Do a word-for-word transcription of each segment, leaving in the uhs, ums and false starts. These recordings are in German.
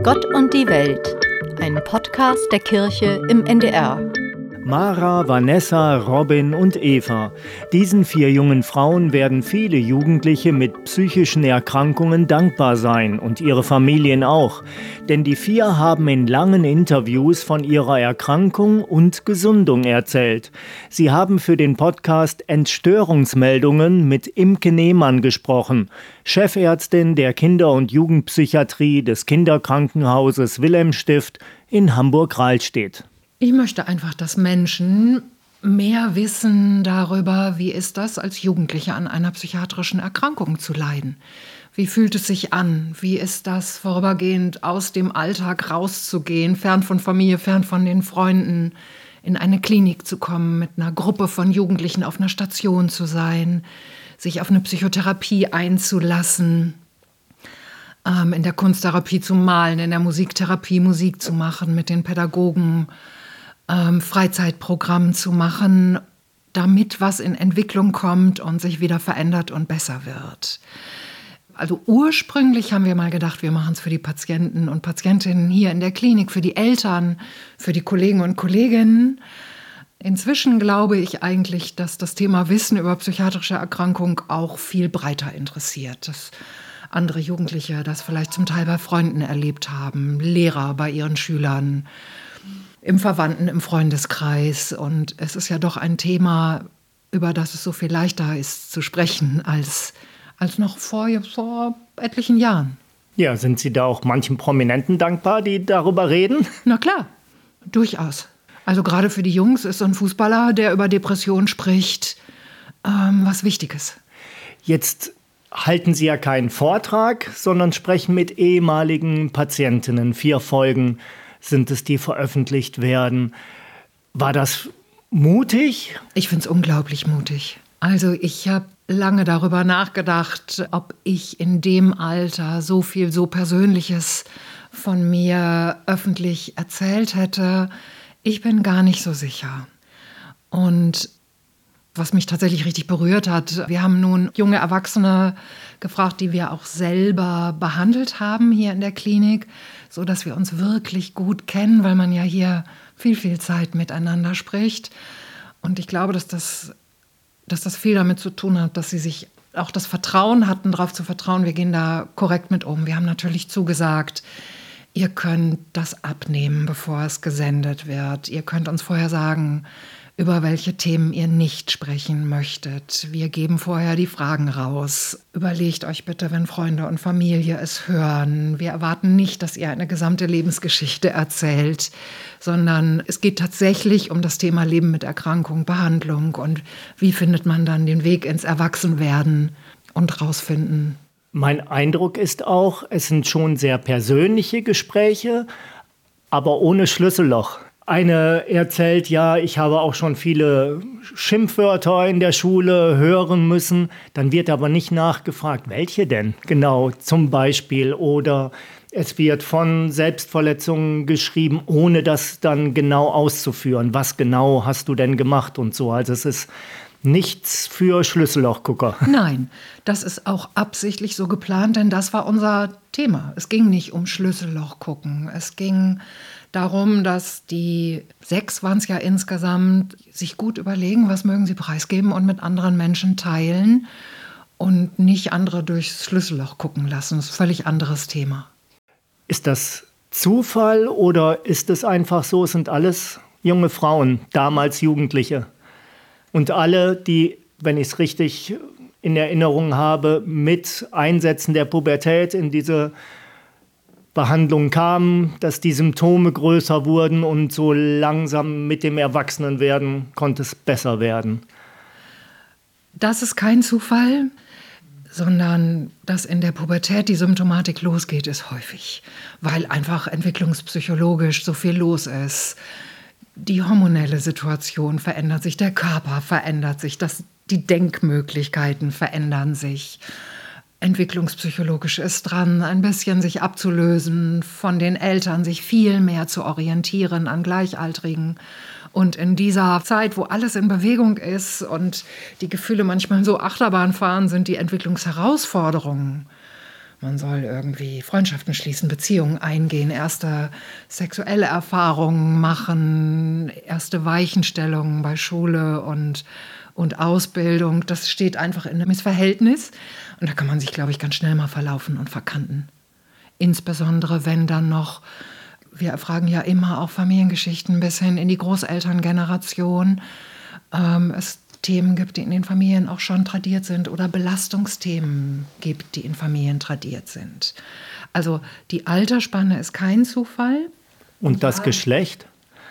Gott und die Welt, ein Podcast der Kirche im N D R. Mara, Vanessa, Robin und Eva. Diesen vier jungen Frauen werden viele Jugendliche mit psychischen Erkrankungen dankbar sein und ihre Familien auch. Denn die vier haben in langen Interviews von ihrer Erkrankung und Gesundung erzählt. Sie haben für den Podcast Entstörungsmeldungen mit Imke Nehmann gesprochen, Chefärztin der Kinder- und Jugendpsychiatrie des Kinderkrankenhauses Wilhelmstift in Hamburg-Rahlstedt. Ich möchte einfach, dass Menschen mehr wissen darüber, wie ist das, als Jugendliche an einer psychiatrischen Erkrankung zu leiden. Wie fühlt es sich an? Wie ist das, vorübergehend aus dem Alltag rauszugehen, fern von Familie, fern von den Freunden, in eine Klinik zu kommen, mit einer Gruppe von Jugendlichen auf einer Station zu sein, sich auf eine Psychotherapie einzulassen, ähm, in der Kunsttherapie zu malen, in der Musiktherapie Musik zu machen, mit den Pädagogen Ähm, Freizeitprogramm zu machen, damit was in Entwicklung kommt und sich wieder verändert und besser wird. Also ursprünglich haben wir mal gedacht, wir machen es für die Patienten und Patientinnen hier in der Klinik, für die Eltern, für die Kollegen und Kolleginnen. Inzwischen glaube ich eigentlich, dass das Thema Wissen über psychiatrische Erkrankung auch viel breiter interessiert. Dass andere Jugendliche das vielleicht zum Teil bei Freunden erlebt haben, Lehrer bei ihren Schülern, im Verwandten, im Freundeskreis. Und es ist ja doch ein Thema, über das es so viel leichter ist zu sprechen als, als noch vor, vor etlichen Jahren. Ja, sind Sie da auch manchen Prominenten dankbar, die darüber reden? Na klar, durchaus. Also gerade für die Jungs ist so ein Fußballer, der über Depression spricht, ähm, was Wichtiges. Jetzt halten Sie ja keinen Vortrag, sondern sprechen mit ehemaligen Patientinnen. Vier Folgen sind es, die veröffentlicht werden. War das mutig? Ich finde es unglaublich mutig. Also ich habe lange darüber nachgedacht, ob ich in dem Alter so viel, so Persönliches von mir öffentlich erzählt hätte. Ich bin gar nicht so sicher. Und was mich tatsächlich richtig berührt hat, wir haben nun junge Erwachsene gefragt, die wir auch selber behandelt haben hier in der Klinik, so dass wir uns wirklich gut kennen, weil man ja hier viel, viel Zeit miteinander spricht. Und ich glaube, dass das, dass das viel damit zu tun hat, dass sie sich auch das Vertrauen hatten, darauf zu vertrauen, wir gehen da korrekt mit um. Wir haben natürlich zugesagt, ihr könnt das abnehmen, bevor es gesendet wird. Ihr könnt uns vorher sagen, über welche Themen ihr nicht sprechen möchtet. Wir geben vorher die Fragen raus. Überlegt euch bitte, wenn Freunde und Familie es hören. Wir erwarten nicht, dass ihr eine gesamte Lebensgeschichte erzählt, sondern es geht tatsächlich um das Thema Leben mit Erkrankung, Behandlung und wie findet man dann den Weg ins Erwachsenwerden und rausfinden. Mein Eindruck ist auch, es sind schon sehr persönliche Gespräche, aber ohne Schlüsselloch. Eine erzählt, ja, ich habe auch schon viele Schimpfwörter in der Schule hören müssen. Dann wird aber nicht nachgefragt, welche denn genau zum Beispiel. Oder es wird von Selbstverletzungen geschrieben, ohne das dann genau auszuführen. Was genau hast du denn gemacht und so. Also es ist nichts für Schlüssellochgucker. Nein, das ist auch absichtlich so geplant, denn das war unser Thema. Es ging nicht um Schlüssellochgucken. Es ging darum, dass die sechs waren es ja insgesamt, sich gut überlegen, was mögen sie preisgeben und mit anderen Menschen teilen und nicht andere durchs Schlüsselloch gucken lassen. Das ist ein völlig anderes Thema. Ist das Zufall oder ist es einfach so, es sind alles junge Frauen, damals Jugendliche? Und alle, die, wenn ich es richtig in Erinnerung habe, mit Einsätzen der Pubertät in diese Behandlung kamen, dass die Symptome größer wurden und so langsam mit dem Erwachsenenwerden konnte es besser werden. Das ist kein Zufall, sondern dass in der Pubertät die Symptomatik losgeht, ist häufig, weil einfach entwicklungspsychologisch so viel los ist. Die hormonelle Situation verändert sich, der Körper verändert sich, das, die Denkmöglichkeiten verändern sich. Entwicklungspsychologisch ist dran, ein bisschen sich abzulösen von den Eltern, sich viel mehr zu orientieren an Gleichaltrigen. Und in dieser Zeit, wo alles in Bewegung ist und die Gefühle manchmal so Achterbahn fahren, sind die Entwicklungsherausforderungen Man soll irgendwie Freundschaften schließen, Beziehungen eingehen, erste sexuelle Erfahrungen machen, erste Weichenstellungen bei Schule und, und Ausbildung. Das steht einfach in einem Missverhältnis. Und da kann man sich, glaube ich, ganz schnell mal verlaufen und verkanten. Insbesondere, wenn dann noch, wir erfragen ja immer auch Familiengeschichten bis hin in die Großelterngeneration, ähm, es Themen gibt, die in den Familien auch schon tradiert sind oder Belastungsthemen gibt, die in Familien tradiert sind. Also die Altersspanne ist kein Zufall. Und das ja. Geschlecht?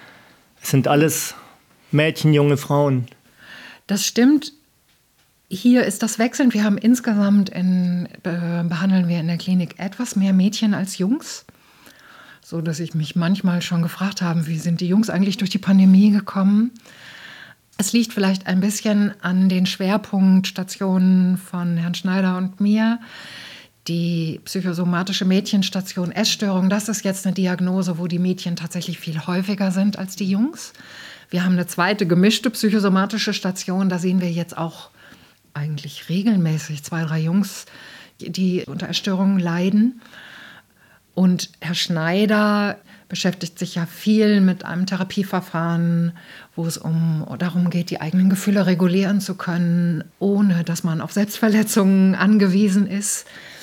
Es sind alles Mädchen, junge Frauen. Das stimmt. Hier ist das wechselnd. Wir haben insgesamt, in, be- behandeln wir in der Klinik etwas mehr Mädchen als Jungs. So dass ich mich manchmal schon gefragt habe, wie sind die Jungs eigentlich durch die Pandemie gekommen? Es liegt vielleicht ein bisschen an den Schwerpunktstationen von Herrn Schneider und mir. Die psychosomatische Mädchenstation Essstörung, das ist jetzt eine Diagnose, wo die Mädchen tatsächlich viel häufiger sind als die Jungs. Wir haben eine zweite gemischte psychosomatische Station, da sehen wir jetzt auch eigentlich regelmäßig zwei, drei Jungs, die unter Essstörungen leiden. Und Herr Schneider beschäftigt sich ja viel mit einem Therapieverfahren, wo es um darum geht, die eigenen Gefühle regulieren zu können, ohne dass man auf Selbstverletzungen angewiesen ist.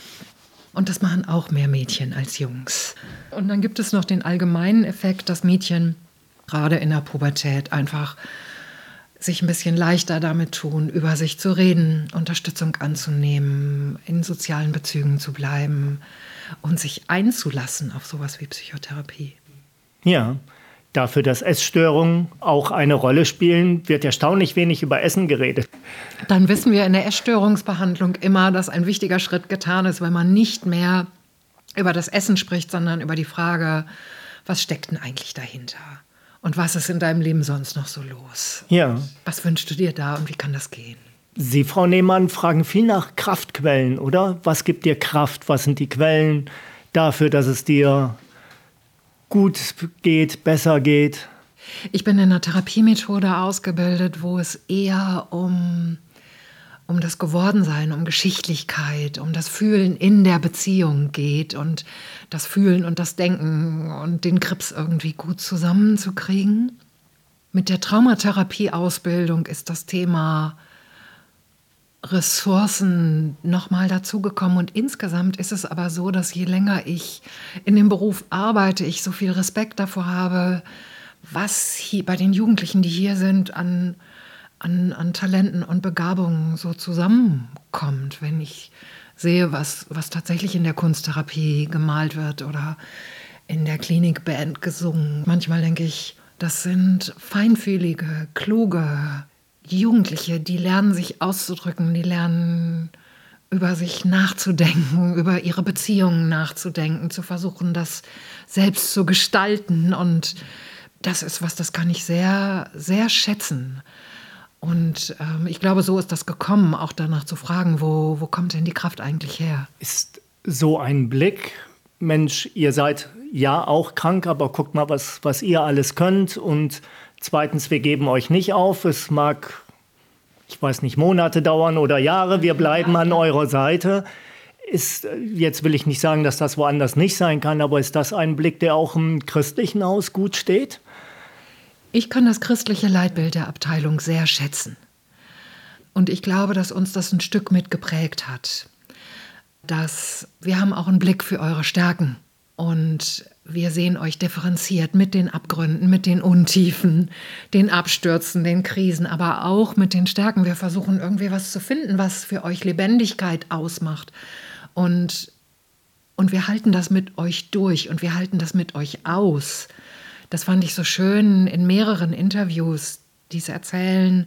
Und das machen auch mehr Mädchen als Jungs. Und dann gibt es noch den allgemeinen Effekt, dass Mädchen gerade in der Pubertät einfach sich ein bisschen leichter damit tun, über sich zu reden, Unterstützung anzunehmen, in sozialen Bezügen zu bleiben und sich einzulassen auf sowas wie Psychotherapie. Ja, dafür, dass Essstörungen auch eine Rolle spielen, wird erstaunlich wenig über Essen geredet. Dann wissen wir in der Essstörungsbehandlung immer, dass ein wichtiger Schritt getan ist, weil man nicht mehr über das Essen spricht, sondern über die Frage, was steckt denn eigentlich dahinter? Und was ist in deinem Leben sonst noch so los? Ja. Was wünschst du dir da und wie kann das gehen? Sie, Frau Nehmann, fragen viel nach Kraftquellen, oder? Was gibt dir Kraft? Was sind die Quellen dafür, dass es dir gut geht, besser geht? Ich bin in einer Therapiemethode ausgebildet, wo es eher um, um das Gewordensein, um Geschichtlichkeit, um das Fühlen in der Beziehung geht und das Fühlen und das Denken und den Krips irgendwie gut zusammenzukriegen. Mit der Traumatherapie-Ausbildung ist das Thema Ressourcen nochmal dazugekommen. Und insgesamt ist es aber so, dass je länger ich in dem Beruf arbeite, ich so viel Respekt davor habe, was hier bei den Jugendlichen, die hier sind, an, an, an Talenten und Begabungen so zusammenkommt. Wenn ich sehe, was, was tatsächlich in der Kunsttherapie gemalt wird oder in der Klinikband gesungen. Manchmal denke ich, das sind feinfühlige, kluge Jugendliche, die lernen sich auszudrücken, die lernen über sich nachzudenken, über ihre Beziehungen nachzudenken, zu versuchen, das selbst zu gestalten. Und das ist was, das kann ich sehr, sehr schätzen. Und ähm, ich glaube, so ist das gekommen, auch danach zu fragen, wo, wo kommt denn die Kraft eigentlich her? Ist so ein Blick, Mensch, ihr seid ja auch krank, aber guckt mal, was, was ihr alles könnt. Und zweitens, wir geben euch nicht auf. Es mag, ich weiß nicht, Monate dauern oder Jahre. Wir bleiben an eurer Seite. Ist, jetzt will ich nicht sagen, dass das woanders nicht sein kann, aber ist das ein Blick, der auch im christlichen Haus gut steht? Ich kann das christliche Leitbild der Abteilung sehr schätzen. Und ich glaube, dass uns das ein Stück mit geprägt hat. Dass wir haben auch einen Blick für eure Stärken. Und wir sehen euch differenziert mit den Abgründen, mit den Untiefen, den Abstürzen, den Krisen, aber auch mit den Stärken. Wir versuchen irgendwie was zu finden, was für euch Lebendigkeit ausmacht. Und, und wir halten das mit euch durch und wir halten das mit euch aus. Das fand ich so schön in mehreren Interviews, die es erzählen,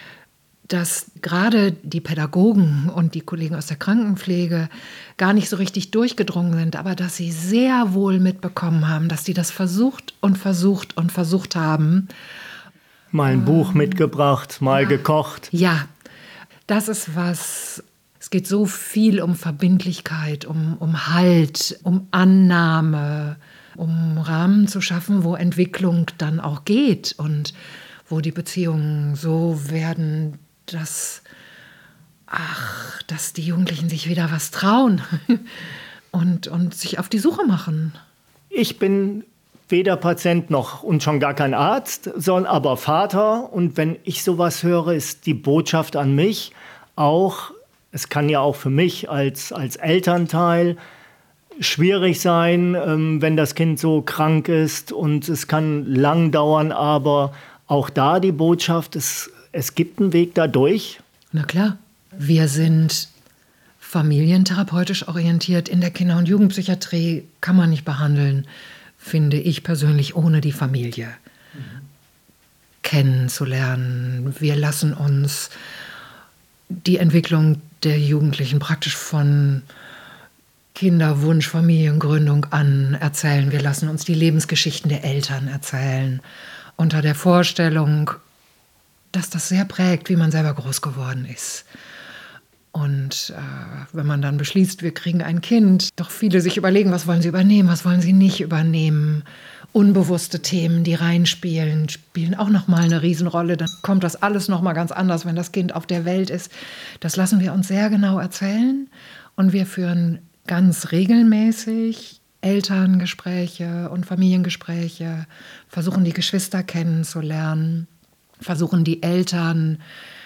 dass gerade die Pädagogen und die Kollegen aus der Krankenpflege gar nicht so richtig durchgedrungen sind, aber dass sie sehr wohl mitbekommen haben, dass die das versucht und versucht und versucht haben. Mal ein ähm, Buch mitgebracht, mal ja, gekocht. Ja, das ist was, es geht so viel um Verbindlichkeit, um, um Halt, um Annahme, um Rahmen zu schaffen, wo Entwicklung dann auch geht und wo die Beziehungen so werden, dass, ach, dass die Jugendlichen sich wieder was trauen. und, und sich auf die Suche machen. Ich bin weder Patient noch und schon gar kein Arzt, sondern aber Vater. Und wenn ich sowas höre, ist die Botschaft an mich auch, es kann ja auch für mich als, als Elternteil schwierig sein, ähm, wenn das Kind so krank ist, und es kann lang dauern, aber auch da die Botschaft, es, es gibt einen Weg dadurch. Na klar, wir sind familientherapeutisch orientiert. In der Kinder- und Jugendpsychiatrie kann man nicht behandeln, finde ich persönlich, ohne die Familie mhm. kennenzulernen. Wir lassen uns die Entwicklung der Jugendlichen praktisch von Kinderwunsch, Familiengründung an erzählen. Wir lassen uns die Lebensgeschichten der Eltern erzählen, unter der Vorstellung, dass das sehr prägt, wie man selber groß geworden ist. Und äh, wenn man dann beschließt, wir kriegen ein Kind, doch viele sich überlegen, was wollen sie übernehmen, was wollen sie nicht übernehmen. Unbewusste Themen, die reinspielen, spielen auch nochmal eine Riesenrolle. Dann kommt das alles nochmal ganz anders, wenn das Kind auf der Welt ist. Das lassen wir uns sehr genau erzählen. Und wir führen ganz regelmäßig Elterngespräche und Familiengespräche, versuchen die Geschwister kennenzulernen, versuchen die Eltern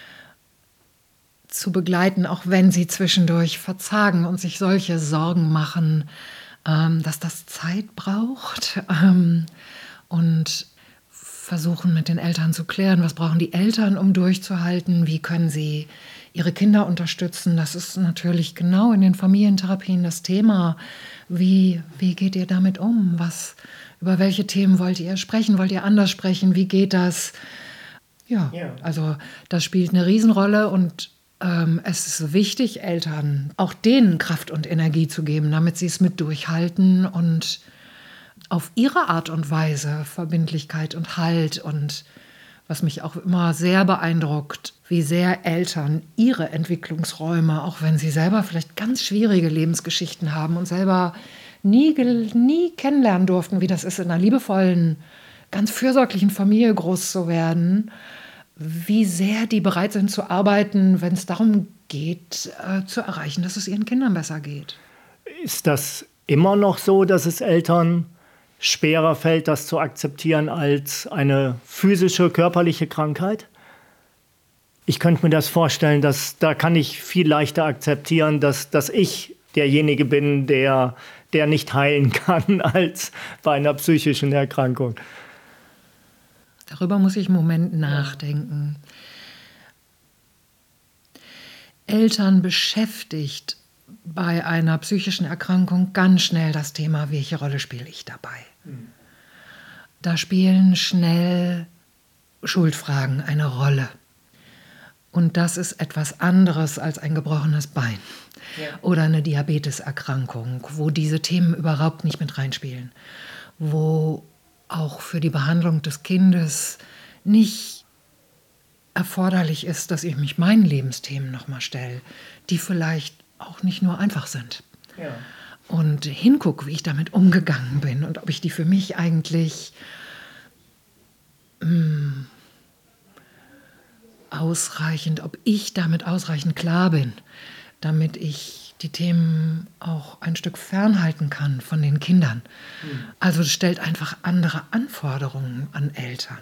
zu begleiten, auch wenn sie zwischendurch verzagen und sich solche Sorgen machen, ähm, dass das Zeit braucht, ähm, und versuchen mit den Eltern zu klären, was brauchen die Eltern, um durchzuhalten, wie können sie ihre Kinder unterstützen. Das ist natürlich genau in den Familientherapien das Thema. Wie, wie geht ihr damit um? Was, über welche Themen wollt ihr sprechen? Wollt ihr anders sprechen? Wie geht das? Ja, ja. Also das spielt eine Riesenrolle, und ähm, es ist wichtig, Eltern auch denen Kraft und Energie zu geben, damit sie es mit durchhalten und auf ihre Art und Weise Verbindlichkeit und Halt. Und was mich auch immer sehr beeindruckt, wie sehr Eltern ihre Entwicklungsräume, auch wenn sie selber vielleicht ganz schwierige Lebensgeschichten haben und selber nie, nie kennenlernen durften, wie das ist, in einer liebevollen, ganz fürsorglichen Familie groß zu werden, wie sehr die bereit sind zu arbeiten, wenn es darum geht, äh, zu erreichen, dass es ihren Kindern besser geht. Ist das immer noch so, dass es Eltern schwerer fällt, das zu akzeptieren als eine physische, körperliche Krankheit? Ich könnte mir das vorstellen, dass da kann ich viel leichter akzeptieren, dass, dass ich derjenige bin, der, der nicht heilen kann, als bei einer psychischen Erkrankung. Darüber muss ich einen Moment nachdenken. Eltern beschäftigt bei einer psychischen Erkrankung ganz schnell das Thema, welche Rolle spiele ich dabei? Mhm. Da spielen schnell Schuldfragen eine Rolle. Und das ist etwas anderes als ein gebrochenes Bein, ja, oder eine Diabeteserkrankung, wo diese Themen überhaupt nicht mit reinspielen, wo auch für die Behandlung des Kindes nicht erforderlich ist, dass ich mich meinen Lebensthemen nochmal stelle, die vielleicht auch nicht nur einfach sind. Ja. Und hingucke, wie ich damit umgegangen bin und ob ich die für mich eigentlich mh, ausreichend, ob ich damit ausreichend klar bin, damit ich die Themen auch ein Stück fernhalten kann von den Kindern. Mhm. Also es stellt einfach andere Anforderungen an Eltern.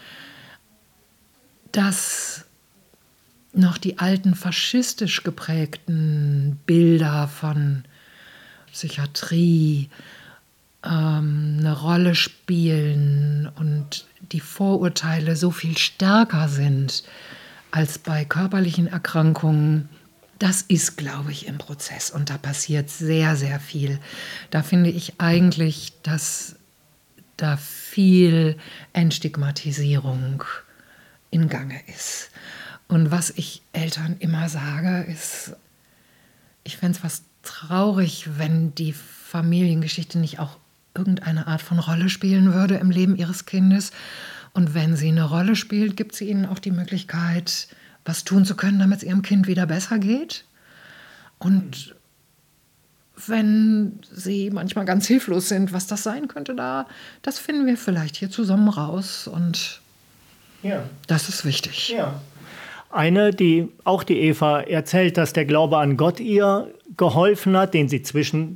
Dass noch die alten faschistisch geprägten Bilder von Psychiatrie ähm, eine Rolle spielen und die Vorurteile so viel stärker sind als bei körperlichen Erkrankungen, das ist, glaube ich, im Prozess, und da passiert sehr, sehr viel. Da finde ich eigentlich, dass da viel Entstigmatisierung in Gange ist. Und was ich Eltern immer sage, ist, ich fände es fast traurig, wenn die Familiengeschichte nicht auch irgendeine Art von Rolle spielen würde im Leben ihres Kindes. Und wenn sie eine Rolle spielt, gibt sie ihnen auch die Möglichkeit, was tun zu können, damit es ihrem Kind wieder besser geht. Und wenn sie manchmal ganz hilflos sind, was das sein könnte, da, das finden wir vielleicht hier zusammen raus. Und ja, das ist wichtig. Ja. Eine, die auch die Eva erzählt, dass der Glaube an Gott ihr geholfen hat, den sie zwischen,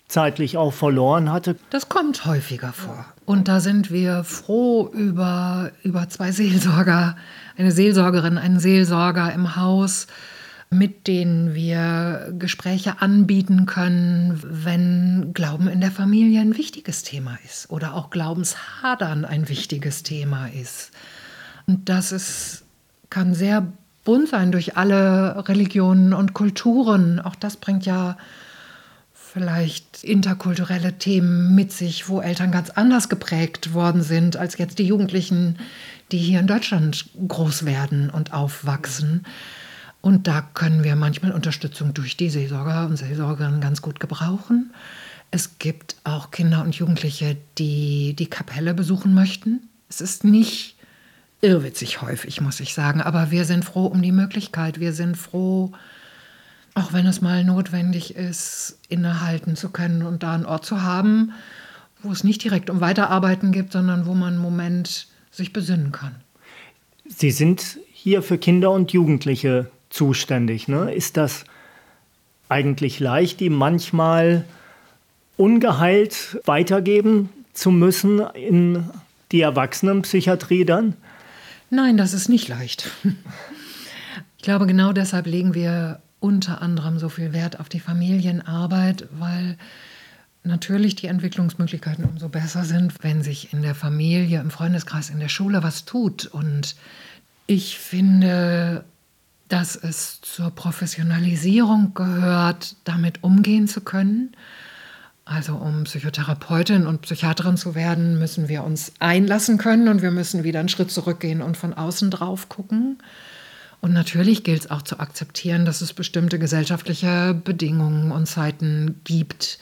zeitlich auch verloren hatte? Das kommt häufiger vor. Und da sind wir froh über, über zwei Seelsorger, eine Seelsorgerin, einen Seelsorger im Haus, mit denen wir Gespräche anbieten können, wenn Glauben in der Familie ein wichtiges Thema ist oder auch Glaubenshadern ein wichtiges Thema ist. Und das ist, kann sehr bunt sein durch alle Religionen und Kulturen. Auch das bringt ja vielleicht interkulturelle Themen mit sich, wo Eltern ganz anders geprägt worden sind als jetzt die Jugendlichen, die hier in Deutschland groß werden und aufwachsen. Und da können wir manchmal Unterstützung durch die Seelsorger und Seelsorgerinnen ganz gut gebrauchen. Es gibt auch Kinder und Jugendliche, die die Kapelle besuchen möchten. Es ist nicht irrwitzig häufig, muss ich sagen, aber wir sind froh um die Möglichkeit. Wir sind froh, auch wenn es mal notwendig ist, innehalten zu können und da einen Ort zu haben, wo es nicht direkt um Weiterarbeiten gibt, sondern wo man einen Moment sich besinnen kann. Sie sind hier für Kinder und Jugendliche zuständig, ne? Ist das eigentlich leicht, die manchmal ungeheilt weitergeben zu müssen in die Erwachsenenpsychiatrie dann? Nein, das ist nicht leicht. Ich glaube, genau deshalb legen wir unter anderem so viel Wert auf die Familienarbeit, weil natürlich die Entwicklungsmöglichkeiten umso besser sind, wenn sich in der Familie, im Freundeskreis, in der Schule was tut. Und ich finde, dass es zur Professionalisierung gehört, damit umgehen zu können. Also um Psychotherapeutin und Psychiaterin zu werden, müssen wir uns einlassen können und wir müssen wieder einen Schritt zurückgehen und von außen drauf gucken. Und natürlich gilt es auch zu akzeptieren, dass es bestimmte gesellschaftliche Bedingungen und Zeiten gibt,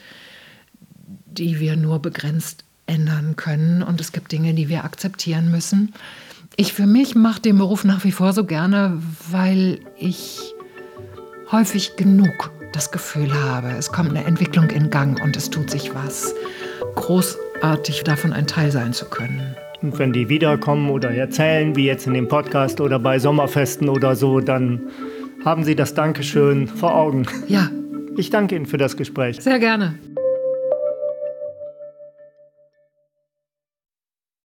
die wir nur begrenzt ändern können. Und es gibt Dinge, die wir akzeptieren müssen. Ich für mich mache den Beruf nach wie vor so gerne, weil ich häufig genug das Gefühl habe, es kommt eine Entwicklung in Gang und es tut sich was. Großartig davon ein Teil sein zu können. Und wenn die wiederkommen oder erzählen, wie jetzt in dem Podcast oder bei Sommerfesten oder so, dann haben Sie das Dankeschön vor Augen. Ja. Ich danke Ihnen für das Gespräch. Sehr gerne.